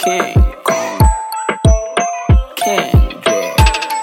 King Kong, Kendrick,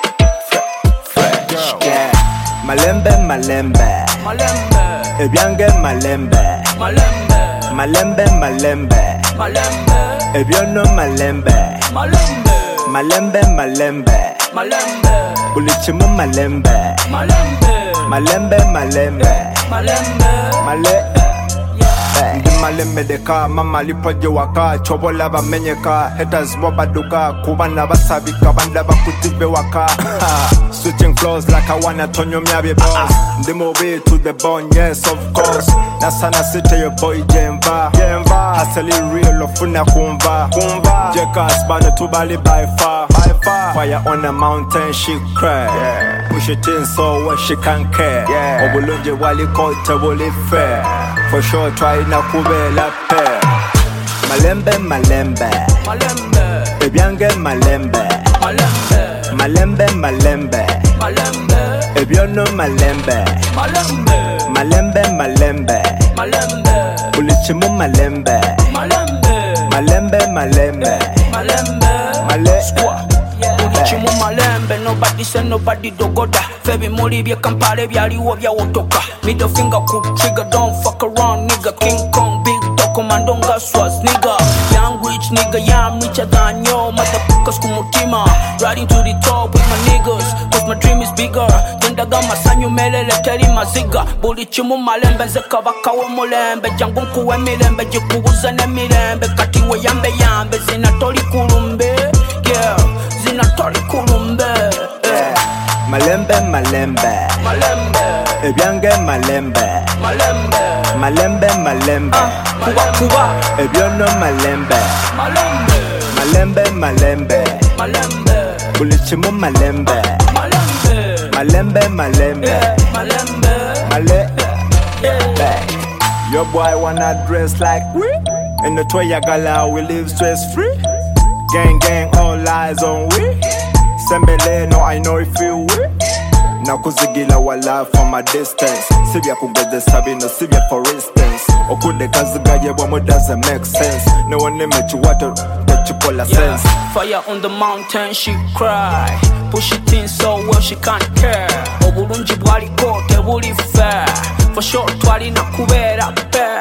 Fresh, yeah. Malembe, malembe, Malembe, ebyange malembe, Malembe, malembe, malembe, Malembe, ebyono malembe, Malembe, malembe, malembe, Malembe, bulichimu malembe, Malembe, malembe, malembe, Malembe, male. Ndi malembe deka mama lipoje waka chobola bamenyeka haters bobaduka kubana basabika banda bakutibe waka switching flows like I wanna tonyo myabe boss ndi move to the bone, yes of course nasana city your boy Jemva hustle real ofuna kumva Jekas bana tubali by far fire on a mountain she cry push it in so when she can't care obulunje wali kote wali fair for sure try na kubela pair malembe malembe Malembe, ebyange malembe Malembe, malembe malembe Malembe, ebyono malembe Malembe, malembe malembe Malembe, bulichimu malembe Malembe, malembe malembe Malembe, male Ulichimu malembe, nobody say nobody dogoda. Febi muri bye kampale byaliwo byawotoka. Middle finger cool trigger, don't fuck around nigga. King Kong, big dog, commando nga swaz nigga. Young rich nigga, yeah I'm richer than yo. Motherfuckers kumutima, riding to the top with my niggas. Cause my dream is bigger. Tendaga masanyu melele teri maziga. Bulichimu malembe nzeka bakawe mulembe. Jangu nkuwe milembe, jikubuza ne milembe. Katiwe yambe yambe, zinatori kulumbe. Yeah, zinatori kulumbe. malembe malembe Malembe, ebyange malembe Malembe, malembe malembe Kuba Kuba, ebyono malembe Malembe, malembe malembe Malembe, bulichimu malembe Malembe, malembe malembe Malembe, male your boy wanna dress like we in the Toya Gala we live stress free gang gang all eyes on we Sembele no I know if you we nakuzigila wala from a distance sibya kugeze sabino sibya for instance okude kazigaye bwamo doesn't make sense no one met you water that you call a sense fire on the mountain she cry push it in so well she can't care obulungi bwali kote buli fair for sure twali nakubera pair